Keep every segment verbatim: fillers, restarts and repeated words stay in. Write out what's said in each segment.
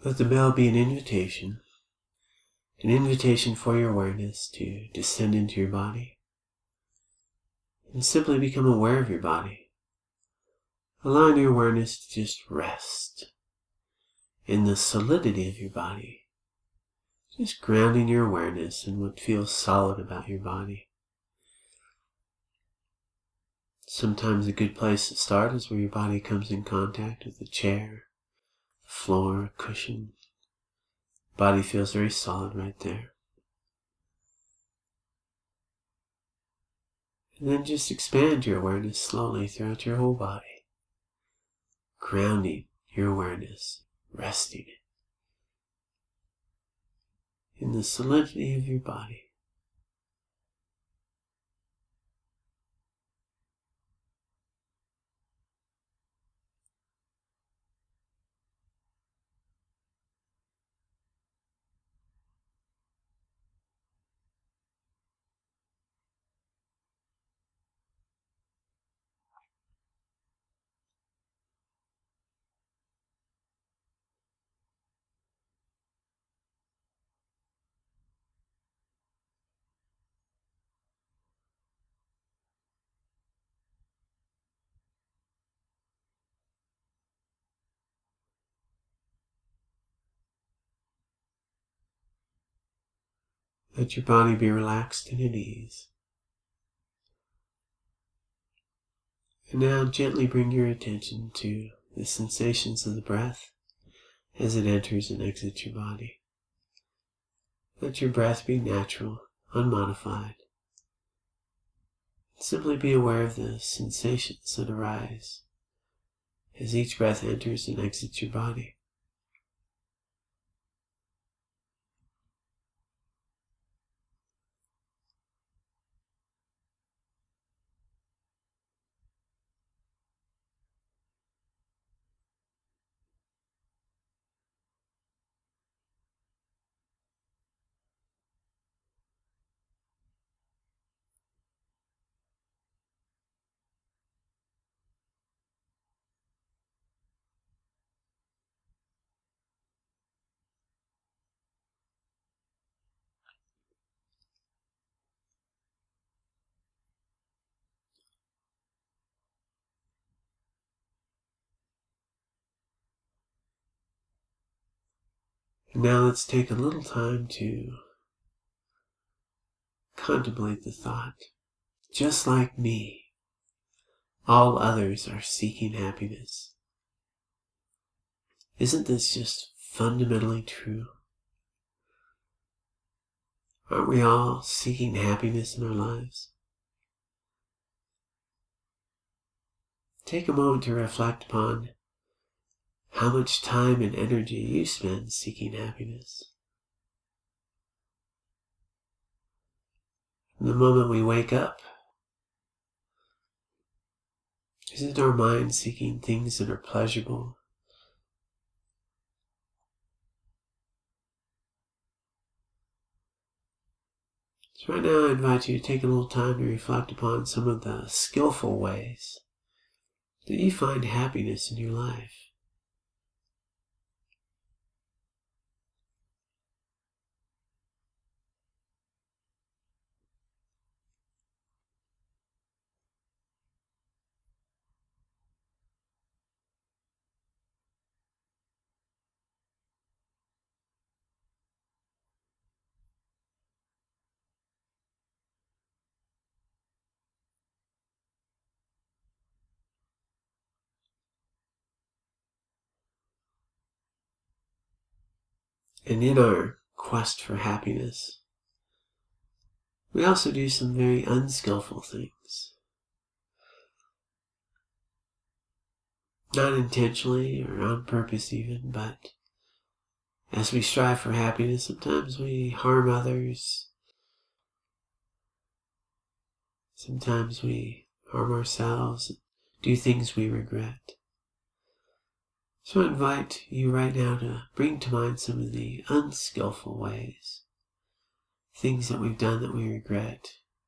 Let the bell be an invitation, an invitation for your awareness to descend into your body and simply become aware of your body, allowing your awareness to just rest in the solidity of your body, just grounding your awareness in what feels solid about your body. Sometimes a good place to start is where your body comes in contact with the chair, the floor, cushion. Body feels very solid right there. And then just expand your awareness slowly throughout your whole body, grounding your awareness, resting in the solidity of your body. Let your body be relaxed and at ease. And now gently bring your attention to the sensations of the breath as it enters and exits your body. Let your breath be natural, unmodified. Simply be aware of the sensations that arise as each breath enters and exits your body. And now let's take a little time to contemplate the thought. Just like me, all others are seeking happiness. Isn't this just fundamentally true? Aren't we all seeking happiness in our lives? Take a moment to reflect upon how much time and energy you spend seeking happiness. From the moment we wake up, isn't our mind seeking things that are pleasurable? So right now I invite you to take a little time to reflect upon some of the skillful ways that you find happiness in your life. And in our quest for happiness, we also do some very unskillful things. Not intentionally or on purpose even, but as we strive for happiness, sometimes we harm others. Sometimes we harm ourselves, do things we regret. So I invite you right now to bring to mind some of the unskillful ways, things that we've done that we regret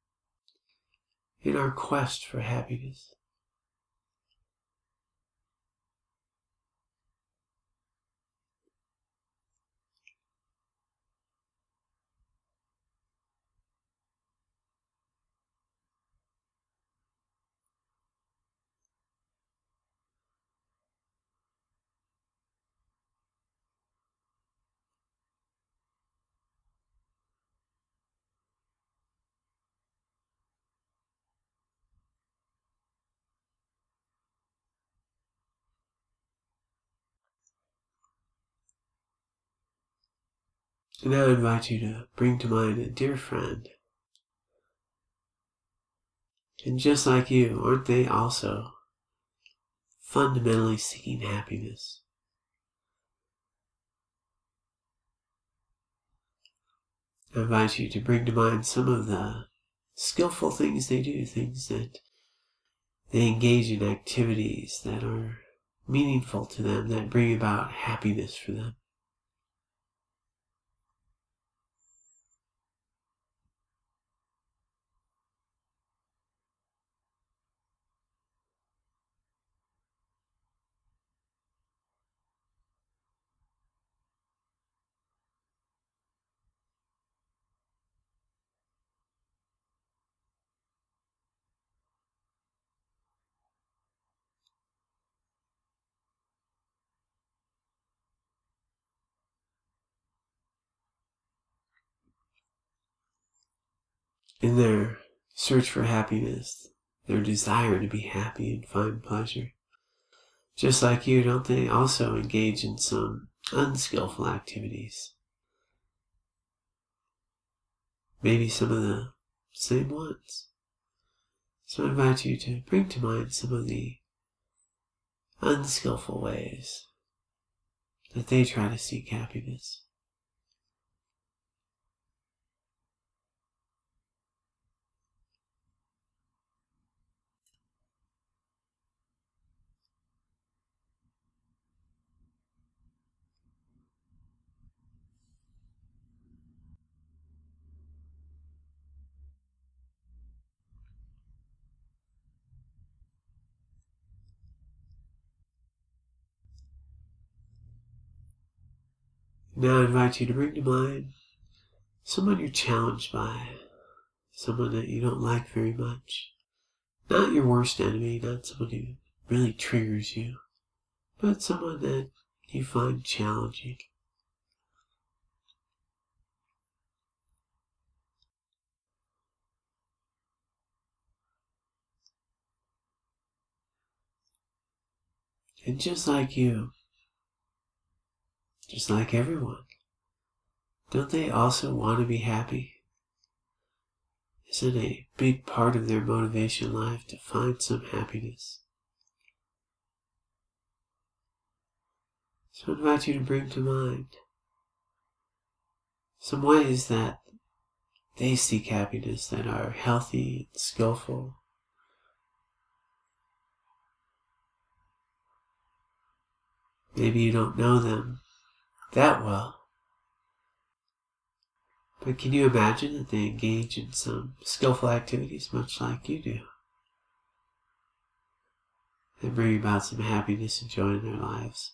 in our quest for happiness. And now I invite you to bring to mind a dear friend. And just like you, aren't they also fundamentally seeking happiness? I invite you to bring to mind some of the skillful things they do, things that they engage in, activities that are meaningful to them, that bring about happiness for them. In their search for happiness, their desire to be happy and find pleasure, just like you, don't they also engage in some unskillful activities? Maybe some of the same ones. So I invite you to bring to mind some of the unskillful ways that they try to seek happiness. Now I invite you to bring to mind someone you're challenged by, someone that you don't like very much. Not your worst enemy, not someone who really triggers you, but someone that you find challenging. And just like you, just like everyone, don't they also want to be happy? Isn't a big part of their motivation in life to find some happiness? So I invite you to bring to mind some ways that they seek happiness that are healthy and skillful. Maybe you don't know them that well, but can you imagine that they engage in some skillful activities much like you do? They bring about some happiness and joy in their lives.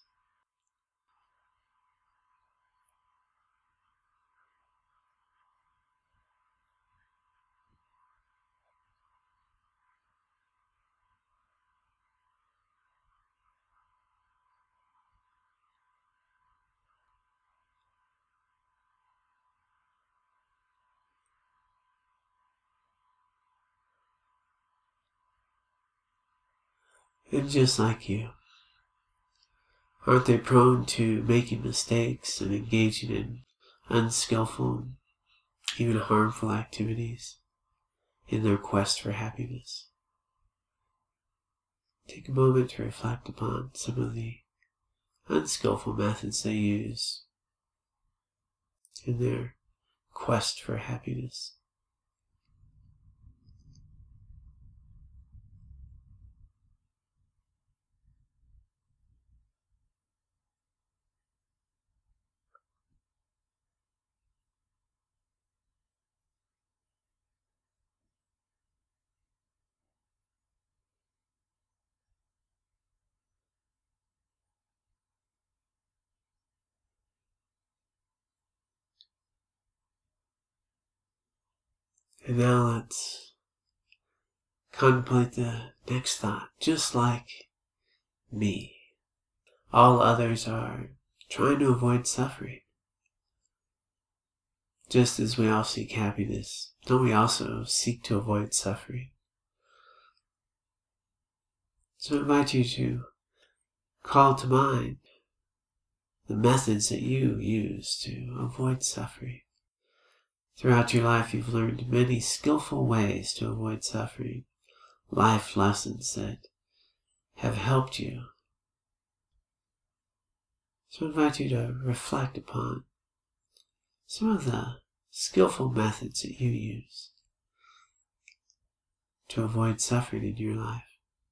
And just like you, aren't they prone to making mistakes and engaging in unskillful, even harmful activities in their quest for happiness? Take a moment to reflect upon some of the unskillful methods they use in their quest for happiness. And now let's contemplate the next thought. Just like me, all others are trying to avoid suffering. Just as we all seek happiness, don't we also seek to avoid suffering? So I invite you to call to mind the methods that you use to avoid suffering. Throughout your life, you've learned many skillful ways to avoid suffering, life lessons that have helped you. So I invite you to reflect upon some of the skillful methods that you use to avoid suffering in your life.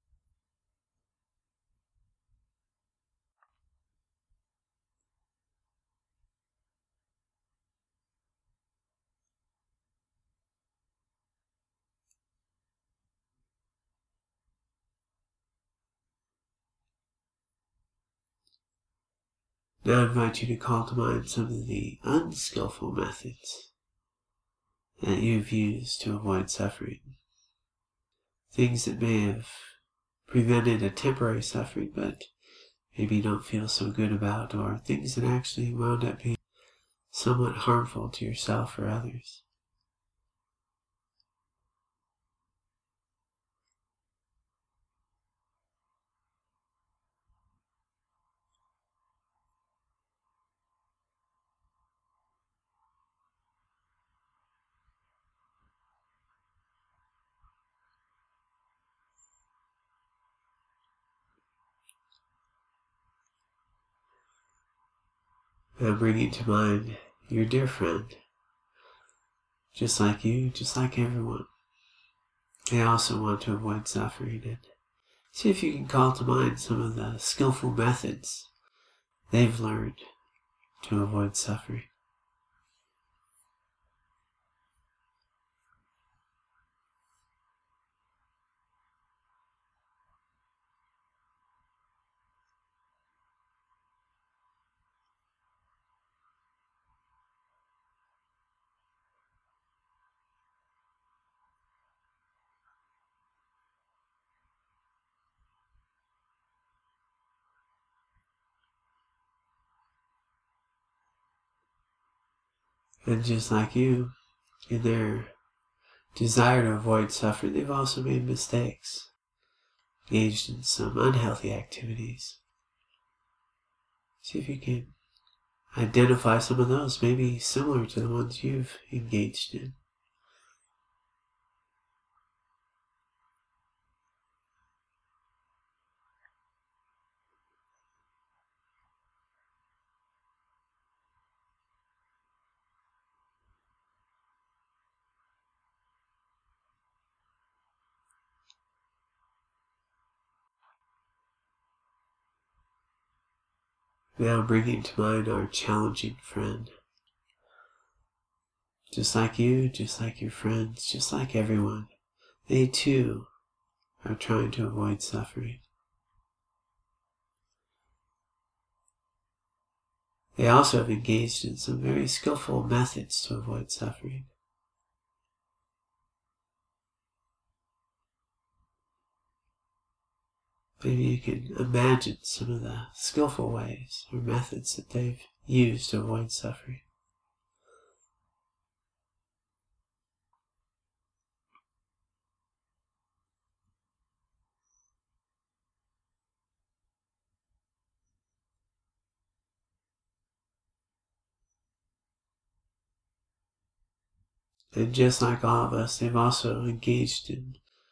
Now I invite you to call to mind some of the unskillful methods that you've used to avoid suffering. Things that may have prevented a temporary suffering, but maybe you don't feel so good about, or things that actually wound up being somewhat harmful to yourself or others. Now bringing to mind your dear friend, just like you, just like everyone. They also want to avoid suffering, and see if you can call to mind some of the skillful methods they've learned to avoid suffering. And just like you, in their desire to avoid suffering, they've also made mistakes, engaged in some unhealthy activities. See if you can identify some of those, maybe similar to the ones you've engaged in. Now bringing to mind our challenging friend. Just like you, just like your friends, just like everyone, they too are trying to avoid suffering. They also have engaged in some very skillful methods to avoid suffering. Maybe you can imagine some of the skillful ways or methods that they've used to avoid suffering. And just like all of us, they've also engaged in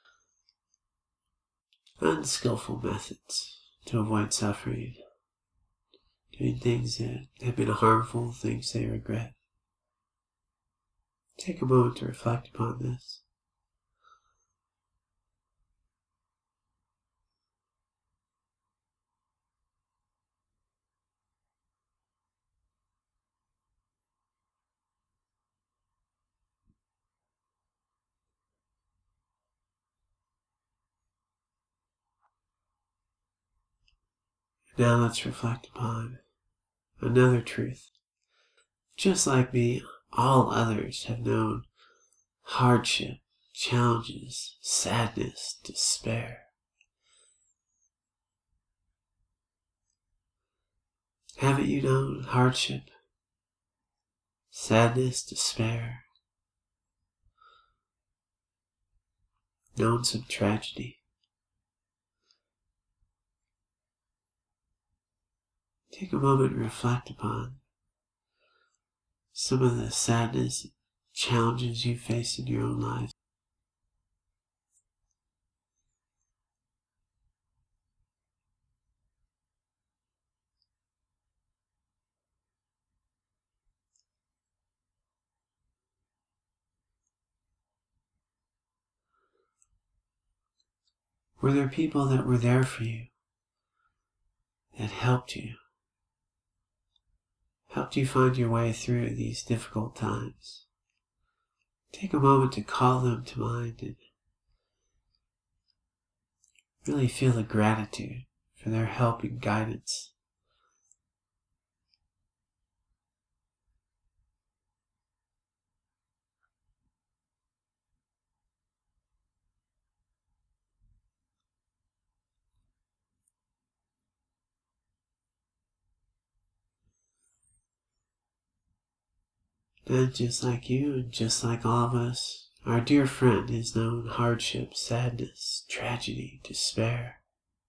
unskillful methods to avoid suffering, doing things that have been harmful, things they regret. Take a moment to reflect upon this. Now let's reflect upon another truth. Just like me, all others have known hardship, challenges, sadness, despair. Haven't you known hardship, sadness, despair? Known some tragedy? Take a moment and reflect upon some of the sadness, challenges you face in your own life. Were there people that were there for you, that helped you, helped you find your way through these difficult times? Take a moment to call them to mind and really feel the gratitude for their help and guidance. And just like you, and just like all of us, our dear friend has known hardship, sadness, tragedy, despair.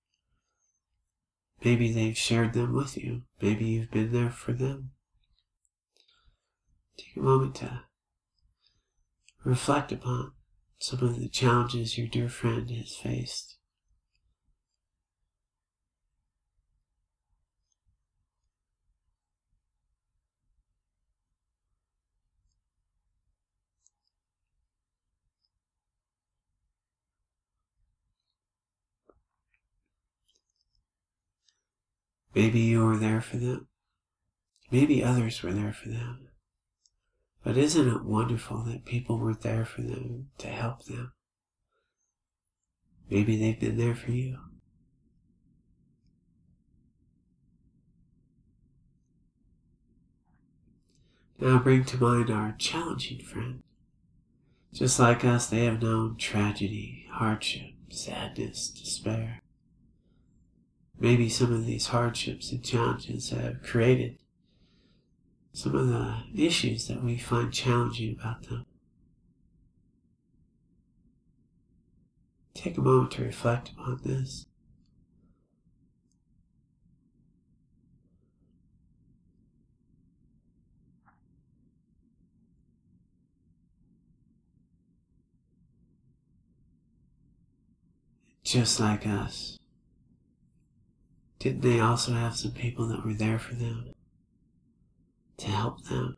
Maybe they've shared them with you. Maybe you've been there for them. Take a moment to reflect upon some of the challenges your dear friend has faced. Maybe you were there for them. Maybe others were there for them. But isn't it wonderful that people were there for them to help them? Maybe they've been there for you. Now bring to mind our challenging friend. Just like us, they have known tragedy, hardship, sadness, despair. Maybe some of these hardships and challenges have created some of the issues that we find challenging about them. Take a moment to reflect upon this. Just like us, didn't they also have some people that were there for them, to help them?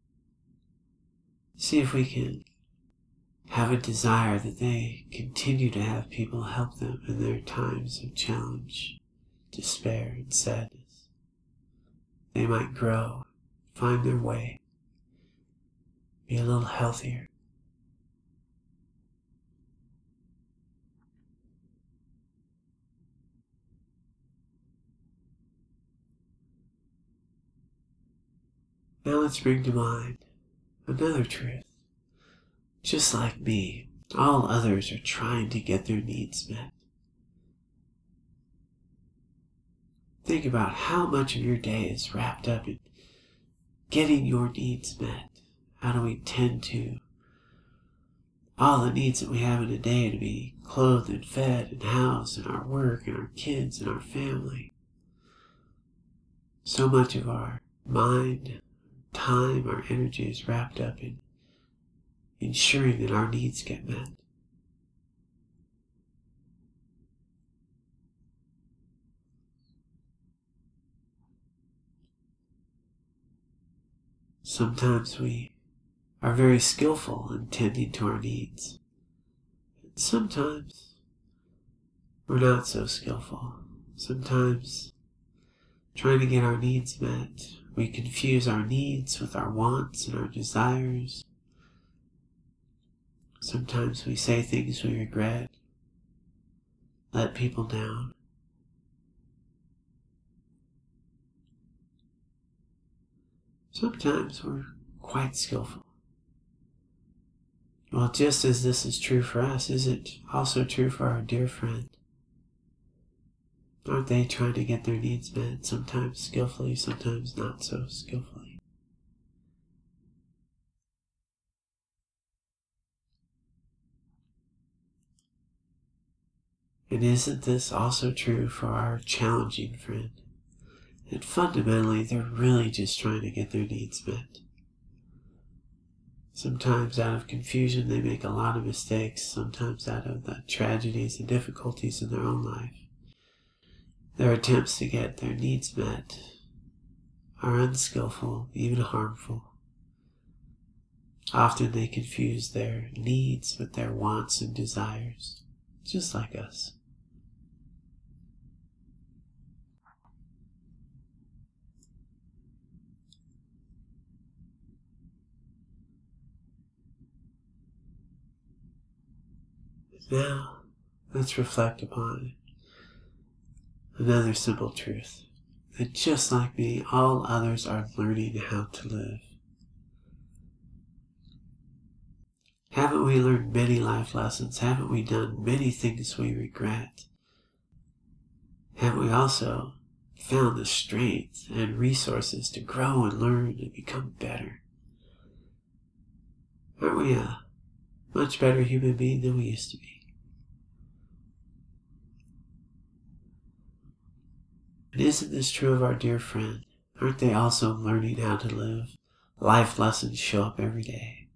See if we can have a desire that they continue to have people help them in their times of challenge, despair, and sadness. They might grow, find their way, be a little healthier. Now let's bring to mind another truth. Just like me, all others are trying to get their needs met. Think about how much of your day is wrapped up in getting your needs met. How do we tend to all the needs that we have in a day to be clothed and fed and housed, and our work and our kids and our family? So much of our mind, time, our energy is wrapped up in ensuring that our needs get met. Sometimes we are very skillful in tending to our needs. And sometimes we're not so skillful. Sometimes trying to get our needs met, we confuse our needs with our wants and our desires. Sometimes we say things we regret, let people down. Sometimes we're quite skillful. Well, just as this is true for us, is it also true for our dear friend? Aren't they trying to get their needs met, sometimes skillfully, sometimes not so skillfully? And isn't this also true for our challenging friend? And fundamentally, they're really just trying to get their needs met. Sometimes out of confusion, they make a lot of mistakes. Sometimes out of the tragedies and difficulties in their own life. Their attempts to get their needs met are unskillful, even harmful. Often they confuse their needs with their wants and desires, just like us. Now, let's reflect upon another simple truth, that just like me, all others are learning how to live. Haven't we learned many life lessons? Haven't we done many things we regret? Haven't we also found the strength and resources to grow and learn and become better? Aren't we a much better human being than we used to be? And isn't this true of our dear friend? Aren't they also learning how to live? Life lessons show up every day.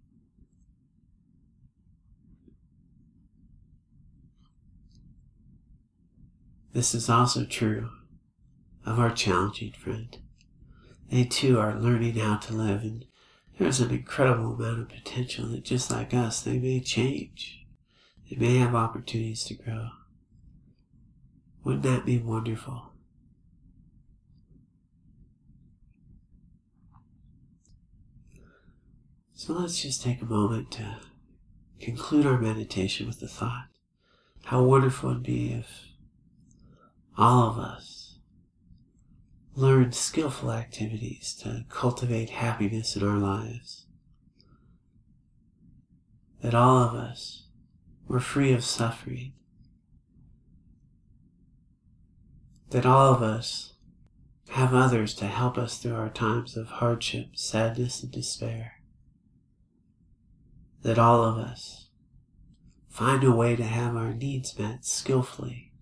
This is also true of our challenging friend. They too are learning how to live, and there's an incredible amount of potential that just like us, they may change. They may have opportunities to grow. Wouldn't that be wonderful? So let's just take a moment to conclude our meditation with the thought, how wonderful it would be if all of us learned skillful activities to cultivate happiness in our lives. That all of us were free of suffering. That all of us have others to help us through our times of hardship, sadness, and despair. That all of us find a way to have our needs met skillfully.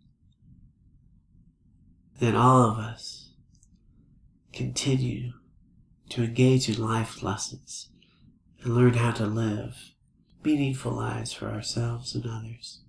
That all of us continue to engage in life lessons and learn how to live meaningful lives for ourselves and others.